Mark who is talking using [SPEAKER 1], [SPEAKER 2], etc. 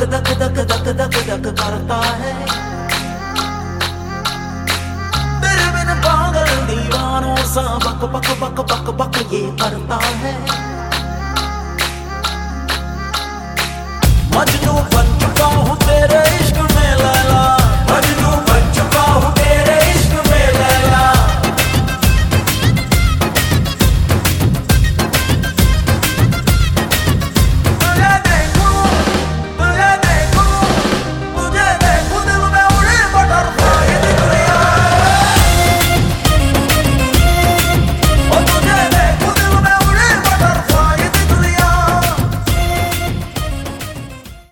[SPEAKER 1] धक धक धक धक धक करता है। तेरे बिन पागल दीवानों सा बक बक बक बक बक ये करता है।